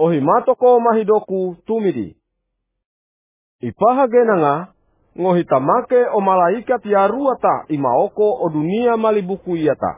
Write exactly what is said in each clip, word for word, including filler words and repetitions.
ohimatoko mahidoku tumidi. Ipaha genanga, ngohitamake o malaikat yaruata imaoko o dunia malibuku iyata.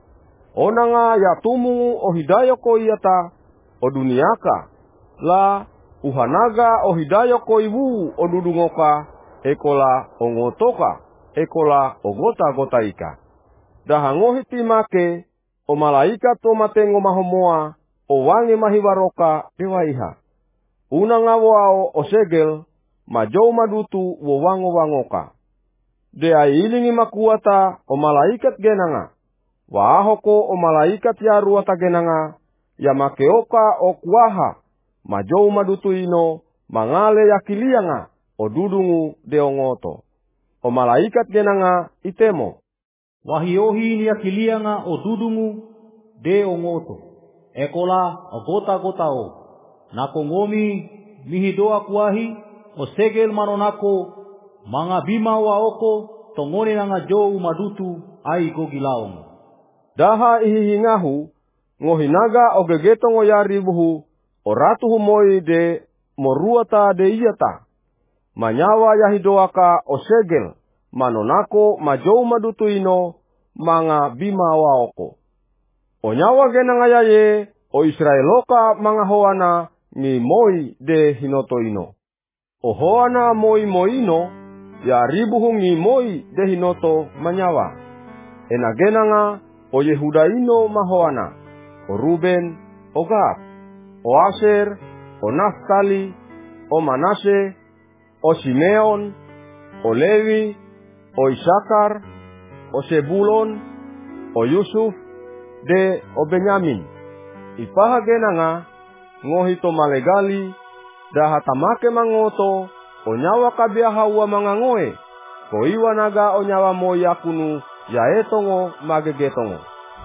Onanga yatumu o hidayoko iyata o duniaka. La uhanaga o hidayoko iwu o dudungoka ekola o ngotoka ekola o gota-gota ika. Dahangohitimake o malaikat o matengo mahomoa o wange mahiwaroka dewaiha. Unanga wao o segel majou madutu wo wango wangoka. De ailingi makuata o malaikat genanga. Waahoko o malaikat yaruata genanga. Ya makeoka o kuaha majou madutu ino mangale yakilianga o dudungu deongoto. O malaikat genanga itemo. Wahiohi ni yakilianga o dudungu deongoto. Ekola o gota-gota o. Nakongomi mihidoa kuahi o segel manonako manga bima waoko tongone nanga jou madutu ai gogilaong. Daha ihihingahu ngohinaga o gegetongo yaribuhu o ratu humoi de moruata de iyata. Manyawa yahidoaka o segel manonako majou madutu ino manga bima waoko. O nyawa genanga yaye o Israeloka manga hoana ni moi de hinoto ino. O hoana moi moino ya ribuhu ni moi de hinoto manyawa. Ena genanga o Yehuda ino mahoana. O Ruben, o Gad, o Asher, o Naftali, o Manase, o Simeon, o Levi, o Isakar, o Sebulon, o Yusuf, de o Benyamin. Ipaha genanga ngohito malegali dahatamake mangoto o nyawa kabiahawa mangangoe ko iwa naga o nyawa moyakunu yaetongo magegetongo.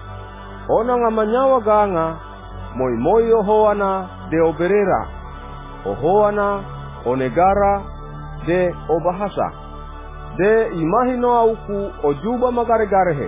Ona nga manyawa ganga moi moi o hoana de o berera o hoana o negara de o bahasa de imahino auku o juba magaregarehe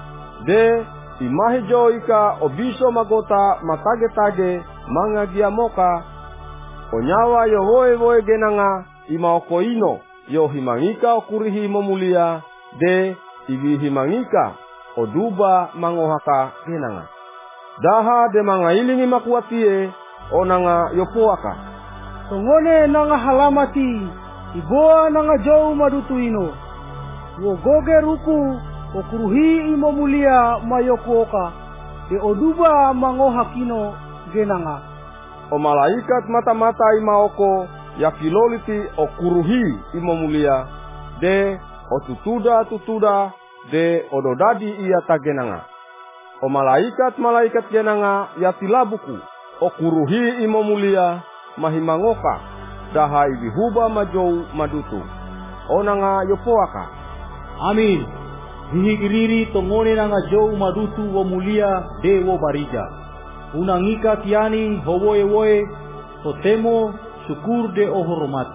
de imahi joika o biso magota matage-tage mangagiamoka o nyawa yo woe woe genanga ima okoino yo himangika o kurihi momulia de ibi himangika o duba mangohaka genanga. Daha de mangailingi makuatie o nanga yopoaka. Tongone nanga halamati iboa nanga jou madutu ino. Wogoge ruku o kuruhi imo mulia mayokuoka de oduba mangohakino genanga. O malaikat mata-mata imaoko yakiloliti o kuruhi imo mulia de o tutuda-tutuda de ododadi iya tagenanga. O malaikat-malaikat genanga yatilabuku o kuruhi imo mulia mahimangoka daha ibihuba majou madutu. Onanga yopoaka. Amin. Hihigiriri tongone nanga jou madutu wo mulia de wo barija. Unangika kiani howoe woe totemo syukur de o hormati.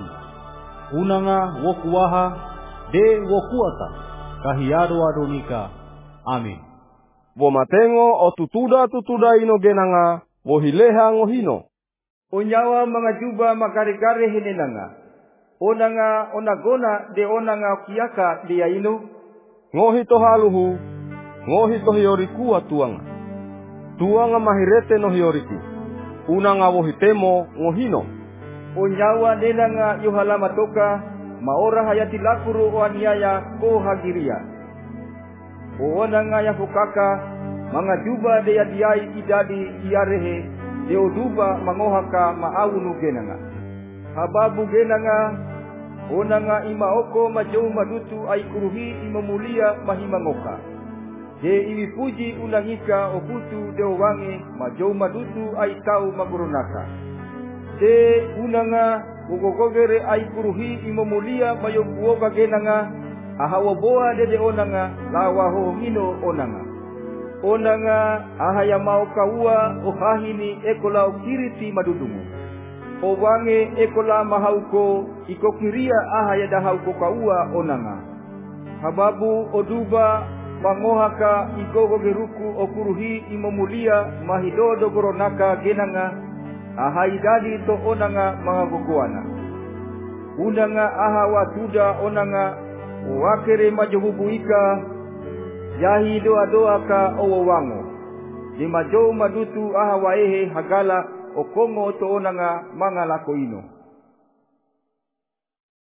Unanga wo kuaha de wo kuata kahiado adonika. Amin. Wo matengo o tutuda-tutuda ino genanga wo hileha ngohino. O nyawa mga juba makare-kare hinenanga. Onanga onagona de onanga kiaka de yaino. Ngohito haluhu, ngohito hiorikua tuanga. Tuanga mahirete no hioriki. Unanga wohitemo ngohino. O nyawa denanga yohalama toka, maora hayati lakuru o aniaya ko hagiria. O onanga yafukaka, mga juba de yadiai idadi iarehe, de oduba mangohaka maawunu genanga. Hababu genanga, onanga imaoko majou madutu ay kuruhi imamulia mahimangoka. De imipuji unangika okutu de owange majou madutu ay tau maguronaka. De unanga ugogogere ay kuruhi imamulia mayokuoka genanga ahawaboa de de onanga lawa hohino onanga. Onanga ahayamau kaua ohahini ekola okiriti madudungu. Owange ekola mahauko ikokiria ahaya dahauko kaua onanga. Hababu oduba mangohaka igogo geruku okuruhi imomulia mahidodo goronaka genanga Ahaidadi to onanga mga gogoana. Unanga aha watuda onanga wakere majohubuika yahi doa doa ka owawango. Di majou madutu aha waehe hagala okongo to onanga mga lako ino.